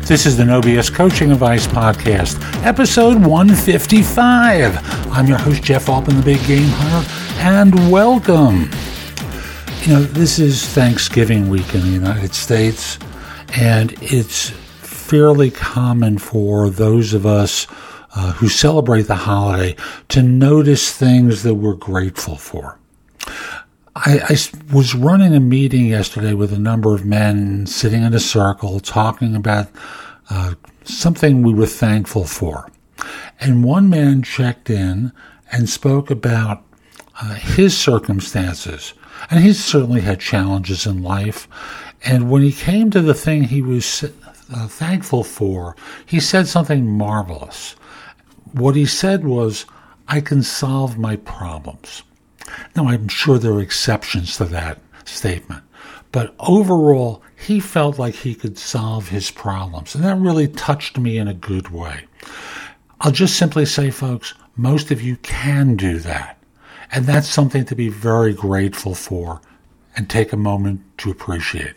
This is the No BS Coaching Advice Podcast, episode 155. I'm your host, Jeff Altman, the Big Game Hunter, and welcome. This is Thanksgiving week in the United States, and it's fairly common for those of us who celebrate the holiday to notice things that we're grateful for. I was running a meeting yesterday with a number of men sitting in a circle talking about something we were thankful for. And one man checked in and spoke about his circumstances. And he's certainly had challenges in life. And when he came to the thing he was thankful for, he said something marvelous. What he said was, I can solve my problems. Now, I'm sure there are exceptions to that statement, but overall, he felt like he could solve his problems, and that really touched me in a good way. I'll just simply say, folks, most of you can do that, and that's something to be very grateful for and take a moment to appreciate.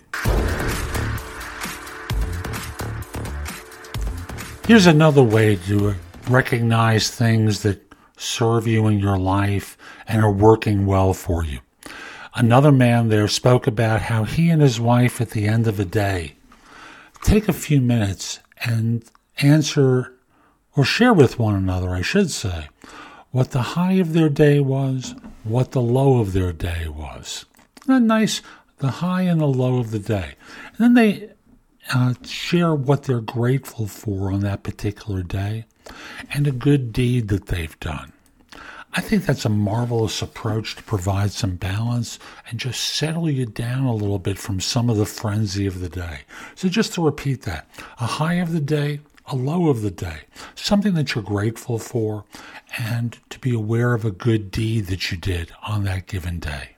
Here's another way to recognize things that serve you in your life and are working well for you. Another man there spoke about how he and his wife at the end of the day take a few minutes and answer or share with one another, I should say, what the high of their day was, what the low of their day was. Isn't that nice? The high and the low of the day. And then they share what they're grateful for on that particular day and a good deed that they've done. I think that's a marvelous approach to provide some balance and just settle you down a little bit from some of the frenzy of the day. So just to repeat that, a high of the day, a low of the day, something that you're grateful for, and to be aware of a good deed that you did on that given day.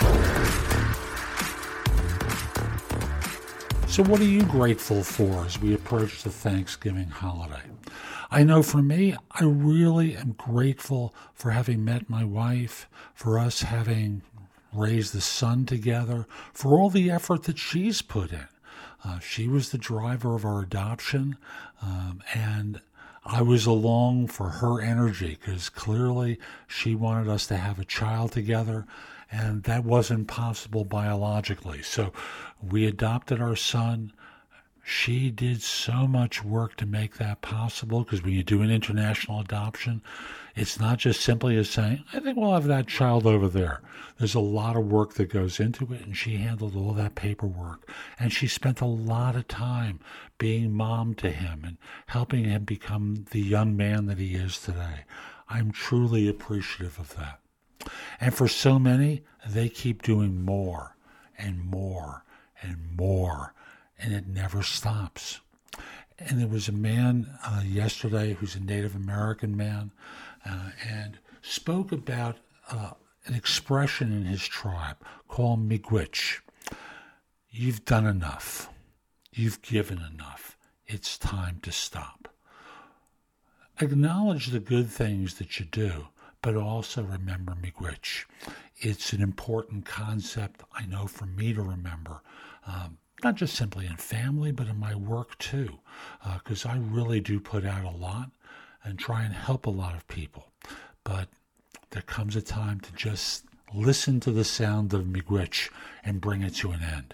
So what are you grateful for as we approach the Thanksgiving holiday? I know for me, I really am grateful for having met my wife, for us having raised the son together, for all the effort that she's put in. She was the driver of our adoption, and I was along for her energy because clearly she wanted us to have a child together, and that wasn't possible biologically. So we adopted our son. She did so much work to make that possible because when you do an international adoption, it's not just simply as saying, I think we'll have that child over there. There's a lot of work that goes into it, and she handled all that paperwork. And she spent a lot of time being mom to him and helping him become the young man that he is today. I'm truly appreciative of that. And for so many, they keep doing more and more and more. And it never stops. And there was a man yesterday who's a Native American man and spoke about an expression in his tribe called miigwech. You've done enough. You've given enough. It's time to stop. Acknowledge the good things that you do, but also remember miigwech. It's an important concept, I know, for me to remember. Not just simply in family, but in my work too, because I really do put out a lot and try and help a lot of people. But there comes a time to just listen to the sound of miigwech and bring it to an end.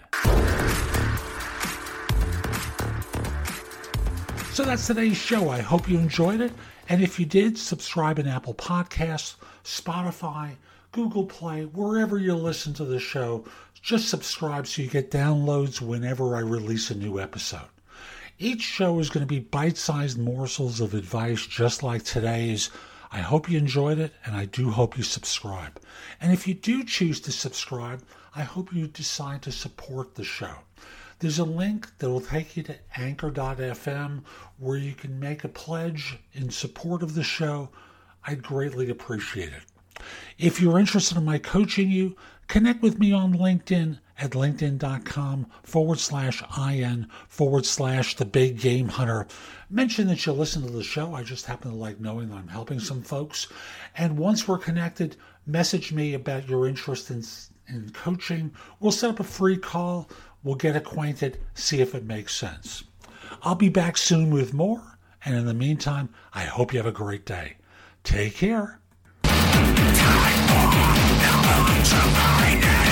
So that's today's show. I hope you enjoyed it. And if you did, subscribe in Apple Podcasts, Spotify, Google Play, wherever you listen to the show. Just subscribe so you get downloads whenever I release a new episode. Each show is going to be bite-sized morsels of advice just like today's. I hope you enjoyed it, and I do hope you subscribe. And if you do choose to subscribe, I hope you decide to support the show. There's a link that will take you to anchor.fm where you can make a pledge in support of the show. I'd greatly appreciate it. If you're interested in my coaching you, connect with me on LinkedIn at linkedin.com/IN/The Big Game Hunter. Mention that you listen to the show. I just happen to like knowing that I'm helping some folks. And once we're connected, message me about your interest in coaching. We'll set up a free call. We'll get acquainted, see if it makes sense. I'll be back soon with more. And in the meantime, I hope you have a great day. Take care. Time for